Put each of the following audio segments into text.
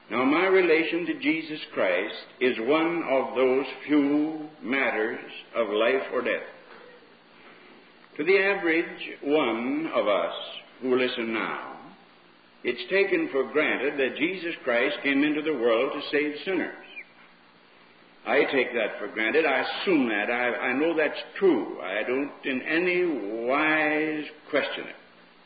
Now, my relation to Jesus Christ is one of those few matters of life or death. To the average one of us who listen now, it's taken for granted that Jesus Christ came into the world to save sinners. I take that for granted. I assume that. I know that's true. I don't in any wise question it.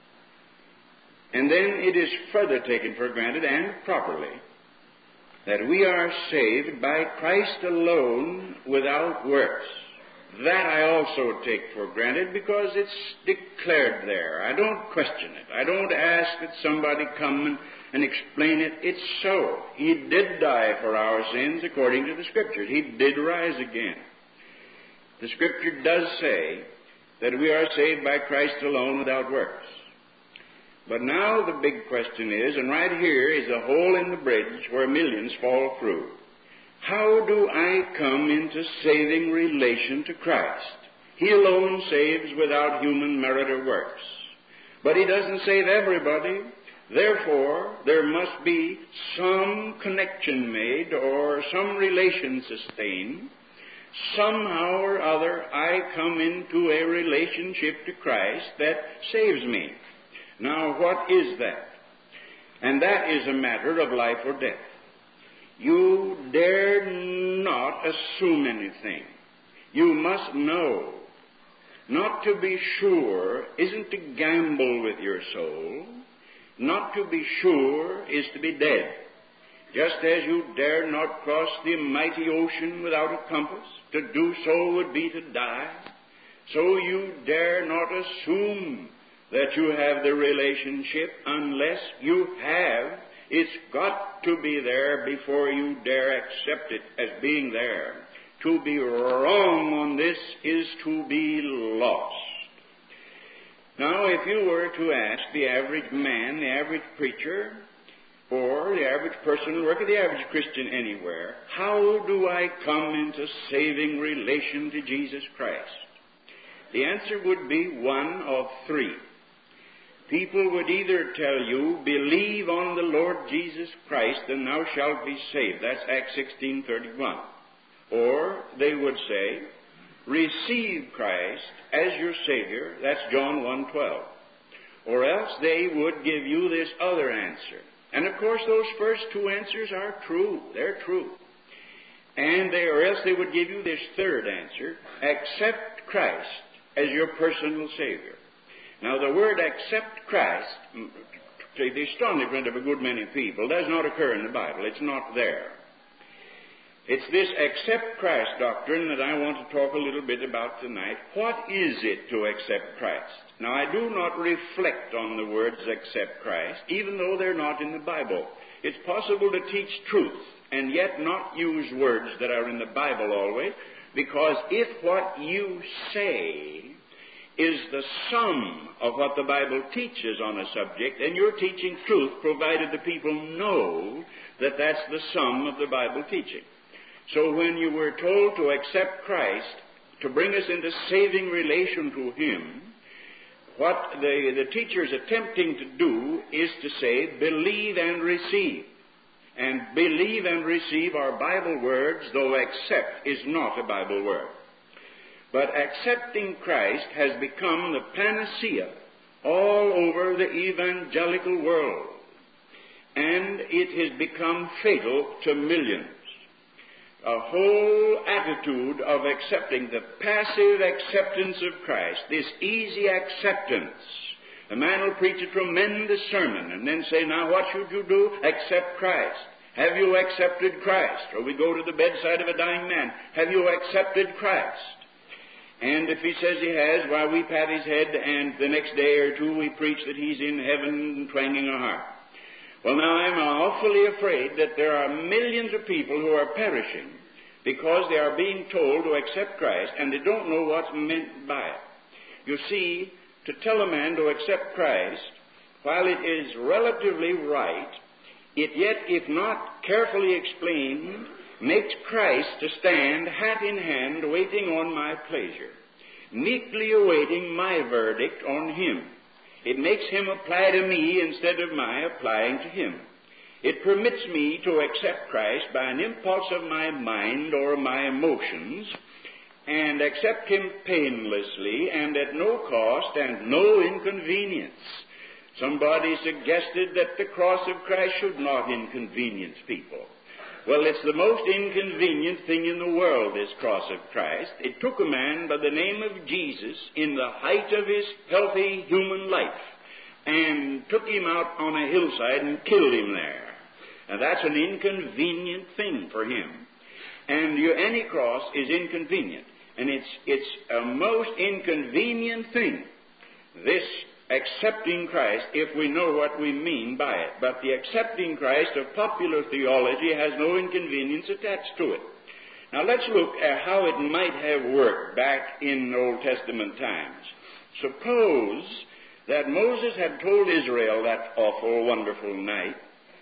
And then it is further taken for granted, and properly, that we are saved by Christ alone without works. That I also take for granted because it's declared there. I don't question it. I don't ask that somebody come and explain it. It's so. He did die for our sins according to the Scriptures. He did rise again. The Scripture does say that we are saved by Christ alone without works. But now the big question is, and right here is a hole in the bridge where millions fall through. How do I come into saving relation to Christ? He alone saves without human merit or works. But He doesn't save everybody. Therefore, there must be some connection made or some relation sustained. Somehow or other, I come into a relationship to Christ that saves me. Now, what is that? And that is a matter of life or death. You dare not assume anything. You must know. Not to be sure isn't to gamble with your soul. Not to be sure is to be dead. Just as you dare not cross the mighty ocean without a compass, to do so would be to die, so you dare not assume that you have the relationship unless you have. It's got to be there before you dare accept it as being there. To be wrong on this is to be lost. Now, if you were to ask the average man, the average preacher, or the average person who works, or the average Christian anywhere, how do I come into saving relation to Jesus Christ? The answer would be one of three. People would either tell you, believe on the Lord Jesus Christ and thou shalt be saved. That's Acts 16:31. Or they would say, receive Christ as your Savior. That's John 1:12. Or else they would give you this other answer. And of course those first two answers are true. They're true. Or else they would give you this third answer, accept Christ as your personal Savior. Now, the word accept Christ, to the astonishment of a good many people, does not occur in the Bible. It's not there. It's this accept Christ doctrine that I want to talk a little bit about tonight. What is it to accept Christ? Now, I do not reflect on the words accept Christ, even though they're not in the Bible. It's possible to teach truth and yet not use words that are in the Bible always, because if what you say is the sum of what the Bible teaches on a subject, and you're teaching truth, provided the people know that that's the sum of the Bible teaching. So when you were told to accept Christ, to bring us into saving relation to Him, what the teacher's attempting to do is to say, believe and receive. And believe and receive are Bible words, though accept is not a Bible word. But accepting Christ has become the panacea all over the evangelical world. And it has become fatal to millions. A whole attitude of accepting, the passive acceptance of Christ, this easy acceptance. A man will preach a tremendous sermon and then say, now what should you do? Accept Christ. Have you accepted Christ? Or we go to the bedside of a dying man. Have you accepted Christ? And if he says he has, why, we pat his head, and the next day or two we preach that he's in heaven twanging a harp. Well, now, I'm awfully afraid that there are millions of people who are perishing because they are being told to accept Christ, and they don't know what's meant by it. You see, to tell a man to accept Christ, while it is relatively right, it yet, if not carefully explained, makes Christ to stand hat in hand waiting on my pleasure, meekly awaiting my verdict on Him. It makes Him apply to me instead of my applying to Him. It permits me to accept Christ by an impulse of my mind or my emotions, and accept Him painlessly and at no cost and no inconvenience. Somebody suggested that the cross of Christ should not inconvenience people. Well, it's the most inconvenient thing in the world, this cross of Christ. It took a man by the name of Jesus in the height of his healthy human life and took him out on a hillside and killed him there. And that's an inconvenient thing for him. And any cross is inconvenient. And it's a most inconvenient thing, this accepting Christ, if we know what we mean by it. But the accepting Christ of popular theology has no inconvenience attached to it. Now let's look at how it might have worked back in Old Testament times. Suppose that Moses had told Israel that awful, wonderful night,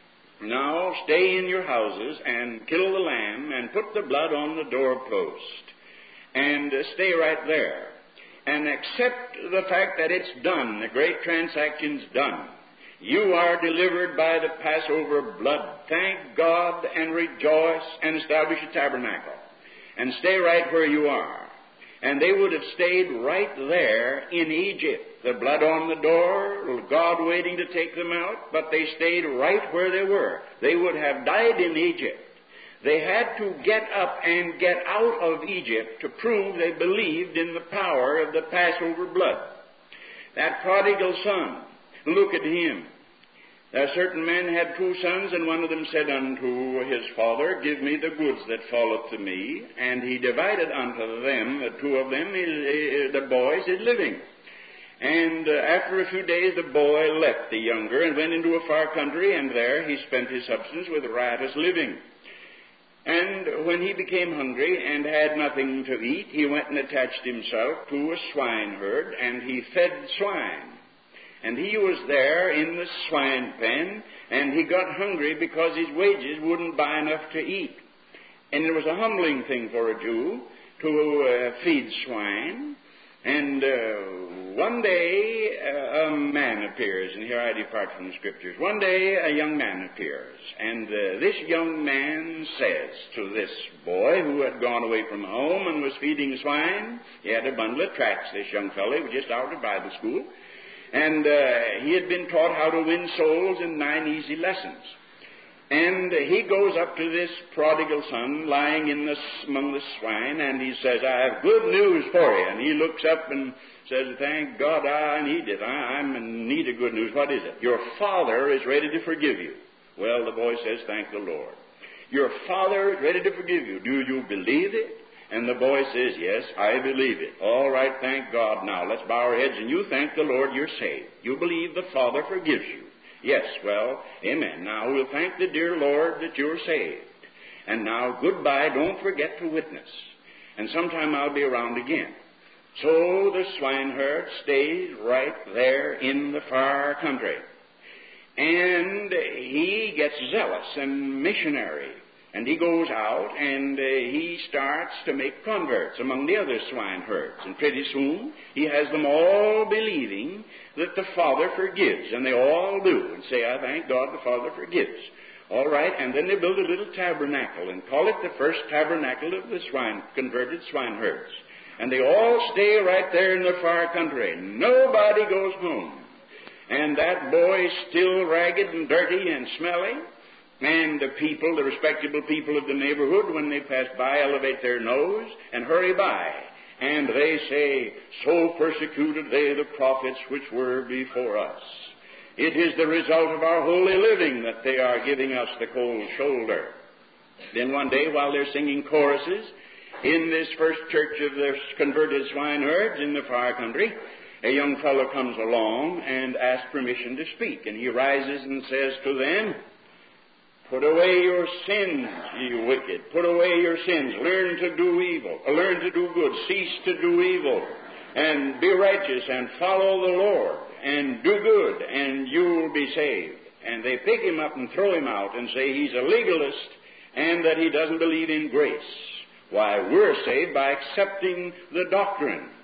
now stay in your houses and kill the lamb and put the blood on the doorpost and stay right there. And accept the fact that it's done, the great transaction's done. You are delivered by the Passover blood. Thank God and rejoice and establish a tabernacle. And stay right where you are. And they would have stayed right there in Egypt. The blood on the door, God waiting to take them out, but they stayed right where they were. They would have died in Egypt. They had to get up and get out of Egypt to prove they believed in the power of the Passover blood. That prodigal son, look at him. A certain man had 2 sons, and one of them said unto his father, Give me the goods that falleth to me. And he divided unto them, the 2 of them, the boys, his living. And after a few days the boy left the younger and went into a far country, and there he spent his substance with riotous living. And when he became hungry and had nothing to eat, he went and attached himself to a swineherd, and he fed swine. And he was there in the swine pen, and he got hungry because his wages wouldn't buy enough to eat. And it was a humbling thing for a Jew to feed swine. And one day a man appears, and here I depart from the Scriptures. One day a young man appears, and this young man says to this boy who had gone away from home and was feeding swine, he had a bundle of tracts, this young fellow, he was just out of Bible school, and he had been taught how to win souls in 9 easy lessons. And he goes up to this prodigal son lying among the swine, and he says, I have good news for you. And he looks up and says, Thank God I need it. I'm in need of good news. What is it? Your father is ready to forgive you. Well, the boy says, Thank the Lord. Your father is ready to forgive you. Do you believe it? And the boy says, Yes, I believe it. All right, thank God. Now, let's bow our heads, and you thank the Lord you're saved. You believe the Father forgives you. Yes, well, amen. Now, we'll thank the dear Lord that you're saved. And now, goodbye. Don't forget to witness. And sometime I'll be around again. So the swineherd stays right there in the far country. And he gets zealous and missionary. And he goes out and he starts to make converts among the other swineherds. And pretty soon he has them all believing that the Father forgives. And they all do and say, I thank God the Father forgives. All right, and then they build a little tabernacle and call it the first tabernacle of the converted swineherds. And they all stay right there in the far country. Nobody goes home. And that boy is still ragged and dirty and smelly. And the people, the respectable people of the neighborhood, when they pass by, elevate their nose and hurry by. And they say, So persecuted they the prophets which were before us. It is the result of our holy living that they are giving us the cold shoulder. Then one day, while they're singing choruses in this first church of the converted swineherds in the far country, a young fellow comes along and asks permission to speak. And he rises and says to them, Put away your sins, ye wicked. Put away your sins. Learn to do evil. Learn to do good. Cease to do evil. And be righteous and follow the Lord. And do good, and you will be saved. And they pick him up and throw him out and say he's a legalist and that he doesn't believe in grace. Why, we're saved by accepting the doctrine.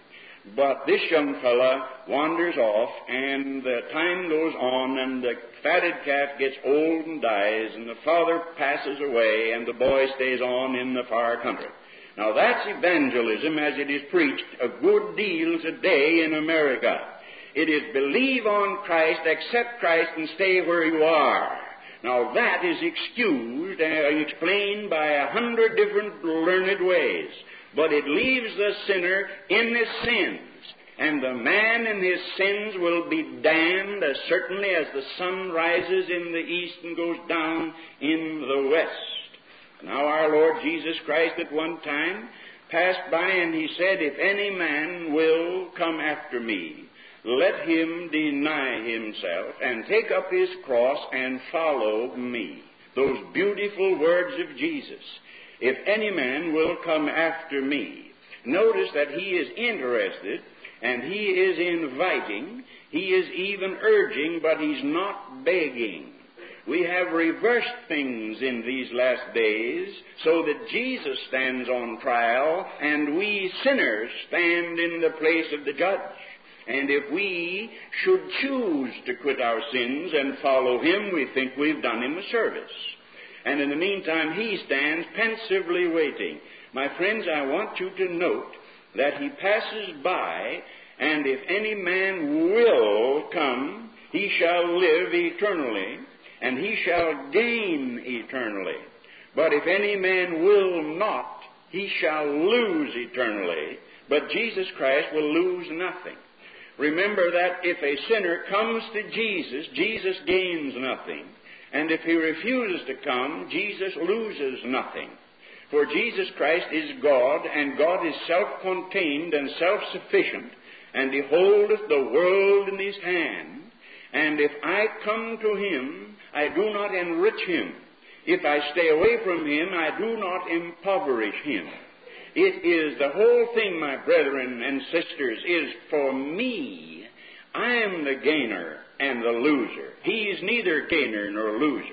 But this young fella wanders off, and the time goes on, and the fatted calf gets old and dies, and the father passes away, and the boy stays on in the far country. Now that's evangelism as it is preached a good deal today in America. It is believe on Christ, accept Christ, and stay where you are. Now that is excused and explained by 100 different learned ways. But it leaves the sinner in his sins. And the man in his sins will be damned as certainly as the sun rises in the east and goes down in the west. Now our Lord Jesus Christ at one time passed by and he said, if any man will come after me, let him deny himself and take up his cross and follow me. Those beautiful words of Jesus. If any man will come after me. Notice that he is interested and he is inviting. He is even urging, but he's not begging. We have reversed things in these last days so that Jesus stands on trial and we sinners stand in the place of the judge. And if we should choose to quit our sins and follow him, we think we've done him a service. And in the meantime, he stands pensively waiting. My friends, I want you to note that he passes by, and if any man will come, he shall live eternally, and he shall gain eternally. But if any man will not, he shall lose eternally, but Jesus Christ will lose nothing. Remember that if a sinner comes to Jesus, Jesus gains nothing. And if he refuses to come, Jesus loses nothing. For Jesus Christ is God, and God is self-contained and self-sufficient, and he holdeth the world in his hand. And if I come to him, I do not enrich him. If I stay away from him, I do not impoverish him. It is the whole thing, my brethren and sisters, is for me. I am the gainer and the loser. He is neither gainer nor loser.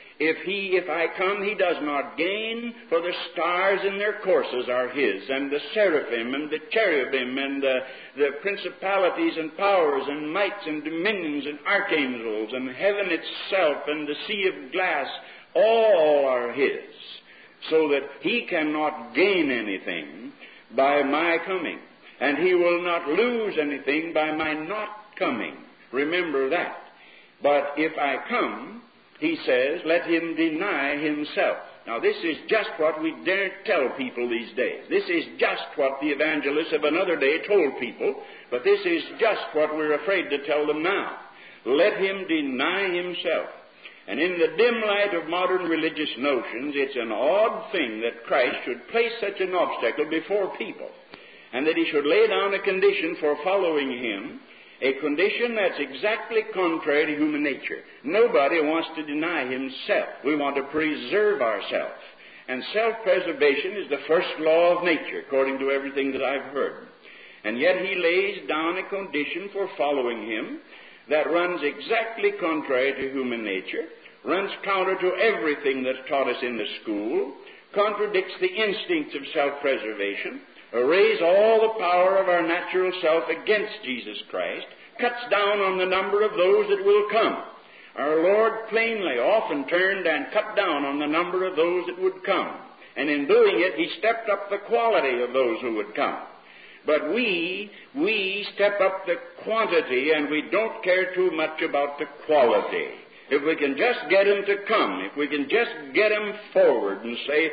If I come, he does not gain, for the stars in their courses are his, and the seraphim and the cherubim and the principalities and powers and mights and dominions and archangels and heaven itself and the sea of glass, all are his, so that he cannot gain anything by my coming, and he will not lose anything by my not coming. Remember that. But if I come, he says, let him deny himself. Now this is just what we daren't tell people these days. This is just what the evangelists of another day told people, but this is just what we're afraid to tell them now. Let him deny himself. And in the dim light of modern religious notions, it's an odd thing that Christ should place such an obstacle before people, and that he should lay down a condition for following him, a condition that's exactly contrary to human nature. Nobody wants to deny himself. We want to preserve ourselves. And self-preservation is the first law of nature, according to everything that I've heard. And yet he lays down a condition for following him that runs exactly contrary to human nature, runs counter to everything that's taught us in the school, contradicts the instincts of self-preservation, arrays all the power of our natural self against Jesus Christ, cuts down on the number of those that will come. Our Lord plainly often turned and cut down on the number of those that would come. And in doing it, he stepped up the quality of those who would come. But we step up the quantity, and we don't care too much about the quality. If we can just get them to come, if we can just get them forward and say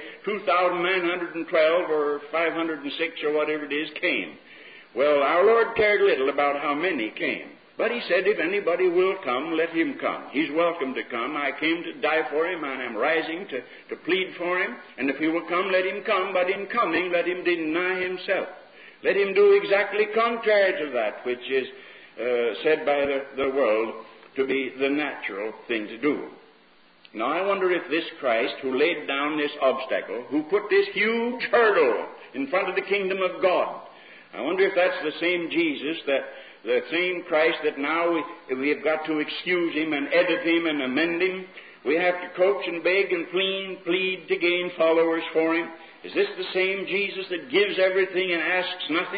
2,912 or 506 or whatever it is came. Well, our Lord cared little about how many came. But he said, if anybody will come, let him come. He's welcome to come. I came to die for him, and I'm rising to plead for him. And if he will come, let him come. But in coming, let him deny himself. Let him do exactly contrary to that which is said by the world to be the natural thing to do. Now, I wonder if this Christ, who laid down this obstacle, who put this huge hurdle in front of the kingdom of God, I wonder if that's the same Jesus, the same Christ that now we have got to excuse him and edit him and amend him. We have to coax and beg and plead to gain followers for him. Is this the same Jesus that gives everything and asks nothing?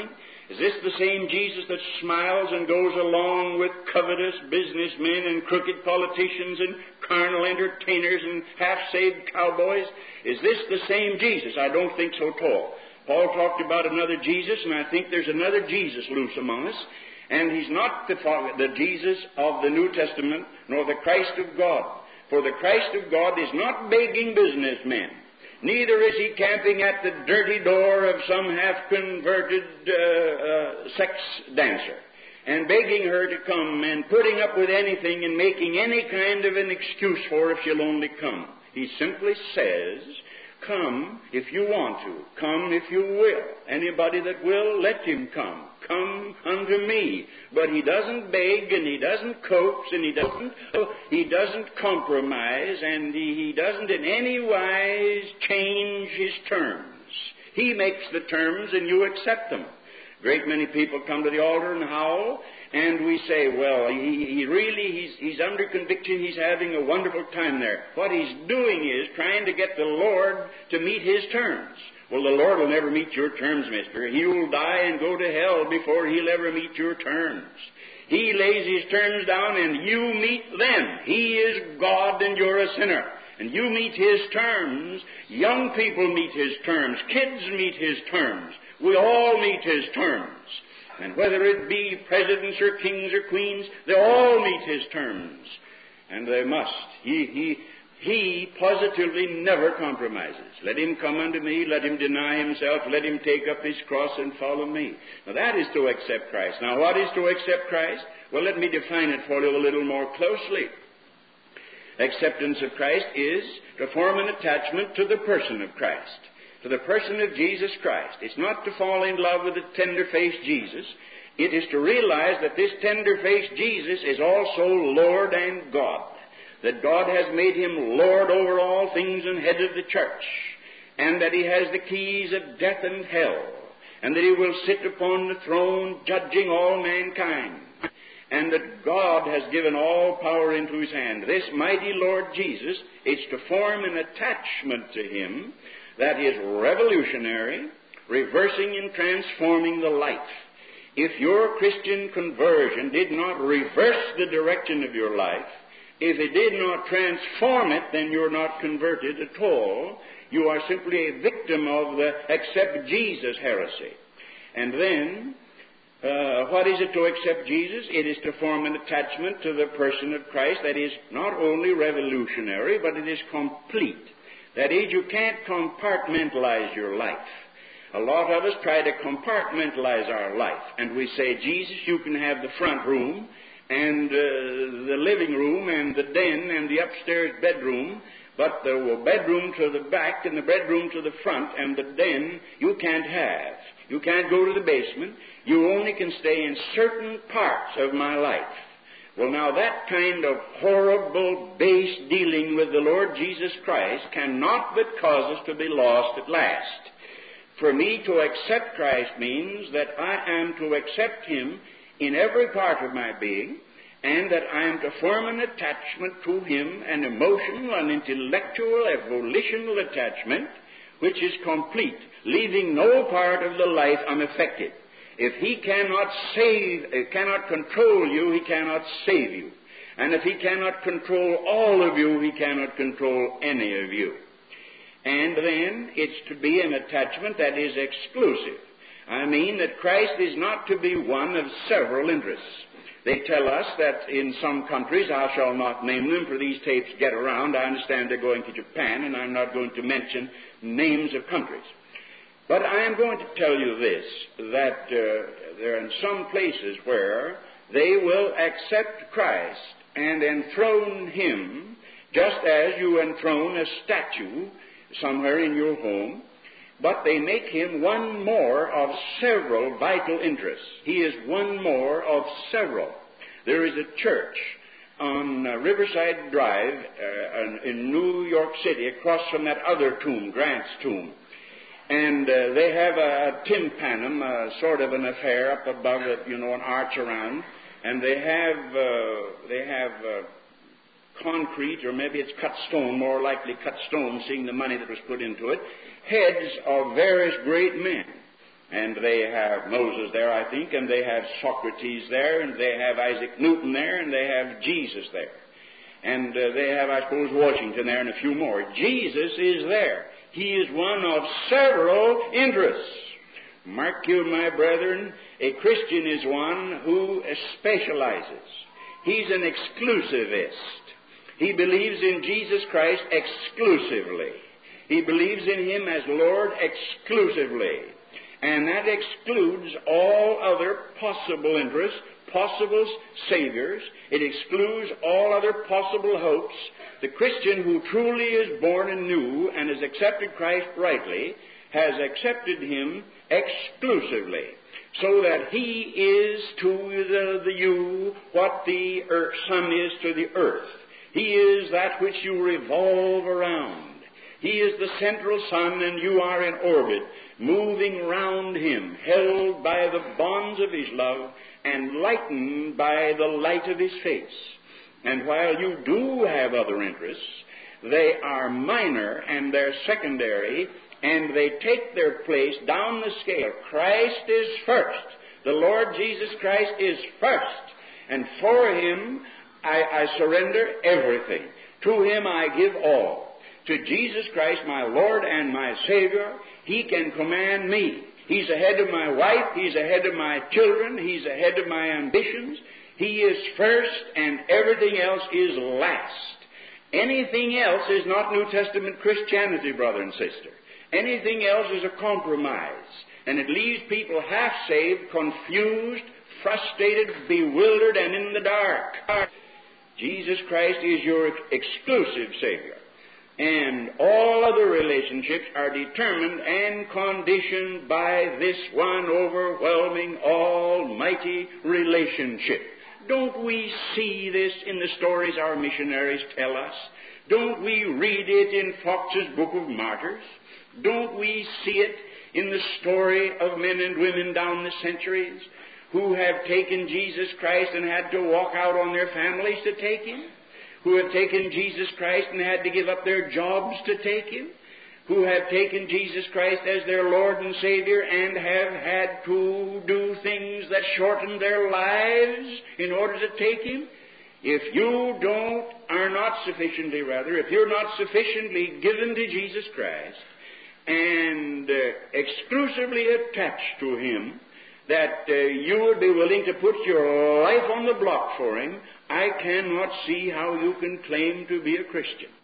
Is this the same Jesus that smiles and goes along with covetous businessmen and crooked politicians and carnal entertainers and half-saved cowboys? Is this the same Jesus? I don't think so at all. Paul talked about another Jesus, and I think there's another Jesus loose among us. And he's not the Jesus of the New Testament, nor the Christ of God. For the Christ of God is not begging businessmen. Neither is he camping at the dirty door of some half-converted sex dancer and begging her to come and putting up with anything and making any kind of an excuse for her if she'll only come. He simply says, come if you want to. Come if you will. Anybody that will, let him come. Come unto me. But he doesn't beg and he doesn't coax and he doesn't compromise and he doesn't in any wise change his terms. He makes the terms and you accept them. A great many people come to the altar and howl, and we say, well, he's under conviction, he's having a wonderful time there. What he's doing is trying to get the Lord to meet his terms. Well, the Lord will never meet your terms, mister. He will die and go to hell before he'll ever meet your terms. He lays his terms down and you meet them. He is God and you're a sinner. And you meet his terms. Young people meet his terms. Kids meet his terms. We all meet his terms. And whether it be presidents or kings or queens, they all meet his terms. And they must. He positively never compromises. Let him come unto me, let him deny himself, let him take up his cross and follow me. Now that is to accept Christ. Now what is to accept Christ? Well, let me define it for you a little more closely. Acceptance of Christ is to form an attachment to the person of Christ, to the person of Jesus Christ. It's not to fall in love with the tender-faced Jesus. It is to realize that this tender-faced Jesus is also Lord and God, that God has made him Lord over all things and head of the church, and that he has the keys of death and hell, and that he will sit upon the throne judging all mankind, and that God has given all power into his hand. This mighty Lord Jesus is to form an attachment to him that is revolutionary, reversing and transforming the life. If your Christian conversion did not reverse the direction of your life, if it did not transform it, then you're not converted at all. You are simply a victim of the accept Jesus heresy. And then, what is it to accept Jesus? It is to form an attachment to the person of Christ that is not only revolutionary, but it is complete. That is, you can't compartmentalize your life. A lot of us try to compartmentalize our life. And we say, Jesus, you can have the front room, and the living room, and the den, and the upstairs bedroom, but the bedroom to the back, and the bedroom to the front, and the den, you can't have. You can't go to the basement. You only can stay in certain parts of my life. Well, now that kind of horrible, base dealing with the Lord Jesus Christ cannot but cause us to be lost at last. For me to accept Christ means that I am to accept him in every part of my being, and that I am to form an attachment to him, an emotional, an intellectual, a volitional attachment, which is complete, leaving no part of the life unaffected. If he cannot control you, he cannot save you. And if he cannot control all of you, he cannot control any of you. And then it's to be an attachment that is exclusive. I mean that Christ is not to be one of several interests. They tell us that in some countries, I shall not name them, for these tapes get around. I understand they're going to Japan, and I'm not going to mention names of countries. But I am going to tell you this, that there are some places where they will accept Christ and enthrone him just as you enthrone a statue somewhere in your home, but they make him one more of several vital interests. He is one more of several. There is a church on Riverside Drive in New York City, across from that other tomb, Grant's tomb. And they have a tympanum, sort of an affair up above it, an arch around. And they have concrete, or maybe it's cut stone, more likely cut stone, seeing the money that was put into it, heads of various great men. And they have Moses there, I think, and they have Socrates there, and they have Isaac Newton there, and they have Jesus there. And they have, I suppose, Washington there and a few more. Jesus is there. He is one of several interests. Mark you, my brethren, a Christian is one who specializes. He's an exclusivist. He believes in Jesus Christ exclusively. He believes in Him as Lord exclusively. And that excludes all other possible interests, possible Saviors. It excludes all other possible hopes. The Christian who truly is born anew and has accepted Christ rightly has accepted Him exclusively, so that He is to you what the sun is to the earth. He is that which you revolve around. He is the central sun, and you are in orbit, moving round Him, held by the bonds of His love, and lightened by the light of His face. And while you do have other interests, they are minor and they're secondary, and they take their place down the scale. Christ is first. The Lord Jesus Christ is first. And for Him, I surrender everything. To Him I give all. To Jesus Christ, my Lord and my Savior, He can command me. He's ahead of my wife. He's ahead of my children. He's ahead of my ambitions. He is first, and everything else is last. Anything else is not New Testament Christianity, brother and sister. Anything else is a compromise, and it leaves people half-saved, confused, frustrated, bewildered, and in the dark. Jesus Christ is your exclusive Savior. And all other relationships are determined and conditioned by this one overwhelming, almighty relationship. Don't we see this in the stories our missionaries tell us? Don't we read it in Fox's Book of Martyrs? Don't we see it in the story of men and women down the centuries who have taken Jesus Christ and had to walk out on their families to take Him? Who have taken Jesus Christ and had to give up their jobs to take Him? Who have taken Jesus Christ as their Lord and Savior and have had to do things that shorten their lives in order to take Him? If you are not sufficiently, if you're not sufficiently given to Jesus Christ and exclusively attached to Him, that you would be willing to put your life on the block for Him, I cannot see how you can claim to be a Christian.